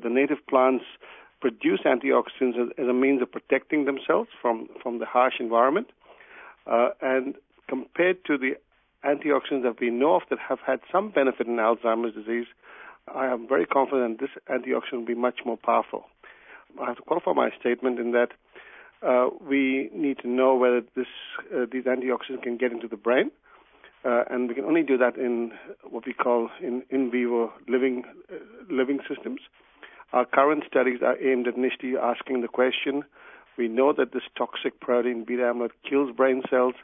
The native plants produce antioxidants as a means of protecting themselves from the harsh environment. And compared to the antioxidants that we know of that have had some benefit in Alzheimer's disease, I am very confident this antioxidant will be much more powerful. I have to qualify my statement in that we need to know whether these antioxidants can get into the brain, and we can only do that in what we call in vivo living systems. Our current studies are aimed at initially asking the question, we know that this toxic protein, beta amyloid, kills brain cells.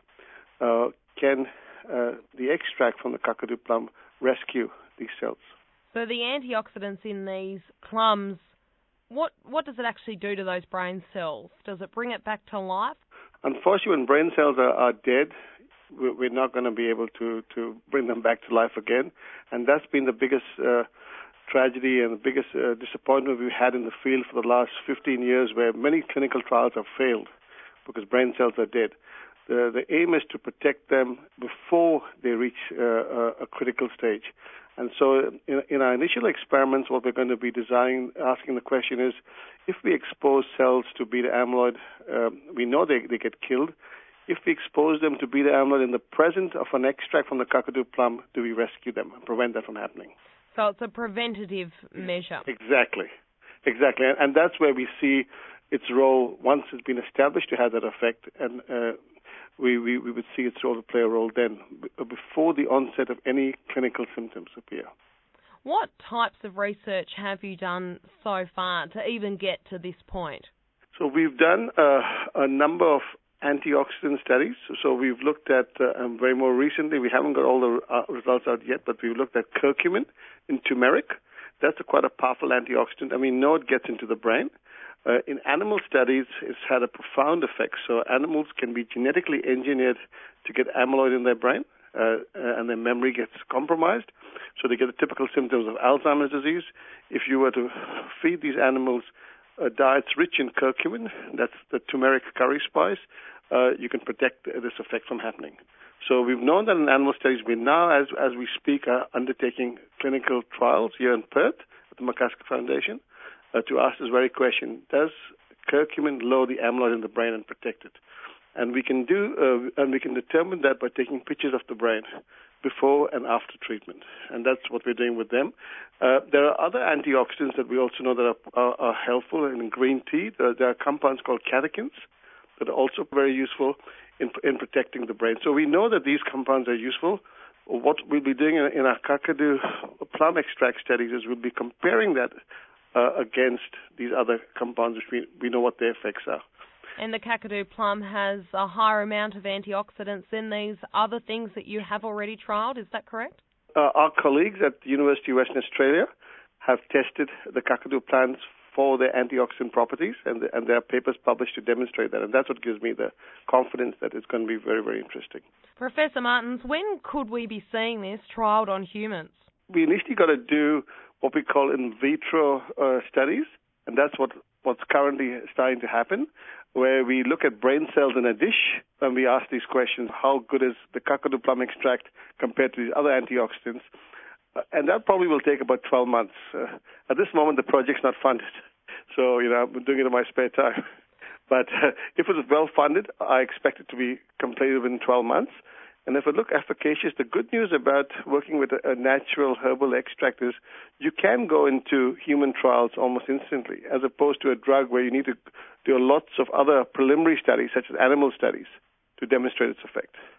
Can the extract from the kakadu plum rescue these cells? So the antioxidants in these plums, what does it actually do to those brain cells? Does it bring it back to life? Unfortunately, when brain cells are dead, we're not going to be able to bring them back to life again. And that's been the biggest tragedy and the biggest disappointment we've had in the field for the last 15 years, where many clinical trials have failed because brain cells are dead. The aim is to protect them before they reach a critical stage. And so in our initial experiments, what we're going to be asking the question is, if we expose cells to beta amyloid, we know they get killed. If we expose them to beta amyloid in the presence of an extract from the kakadu plum, do we rescue them and prevent that from happening? So it's a preventative measure. Exactly. And that's where we see its role once it's been established to have that effect, and we would see its role to play a role then, before the onset of any clinical symptoms appear. What types of research have you done so far to even get to this point? So we've done a number of antioxidant studies. So we've looked at, very more recently, we haven't got all the results out yet, but we've looked at curcumin in turmeric. That's quite a powerful antioxidant, and we know it gets into the brain. In animal studies, it's had a profound effect. So animals can be genetically engineered to get amyloid in their brain, and their memory gets compromised. So they get the typical symptoms of Alzheimer's disease. If you were to feed these animals diets rich in curcumin, that's the turmeric curry spice, you can protect this effect from happening. So we've known that in animal studies. We now, as we speak, are undertaking clinical trials here in Perth at the McCaskill Foundation to ask this very question: does curcumin lower the amyloid in the brain and protect it? And we can determine that by taking pictures of the brain before and after treatment, and that's what we're doing with them. There are other antioxidants that we also know that are helpful in green tea. There are compounds called catechins that are also very useful in protecting the brain. So we know that these compounds are useful. What we'll be doing in our kakadu plum extract studies is we'll be comparing that against these other compounds, which we know what their effects are. And the kakadu plum has a higher amount of antioxidants than these other things that you have already trialled, is that correct? Our colleagues at the University of Western Australia have tested the kakadu plants for their antioxidant properties, and there are papers published to demonstrate that, and that's what gives me the confidence that it's going to be very, very interesting. Professor Martens, when could we be seeing this trialled on humans? We initially got to do what we call in vitro studies, and that's what's currently starting to happen, where we look at brain cells in a dish and we ask these questions: how good is the kakadu plum extract compared to these other antioxidants? And that probably will take about 12 months. At this moment, the project's not funded, so I'm doing it in my spare time. But if it was well funded, I expect it to be completed within 12 months. And if it look efficacious, the good news about working with a natural herbal extract is you can go into human trials almost instantly, as opposed to a drug where you need to do lots of other preliminary studies, such as animal studies, to demonstrate its effect.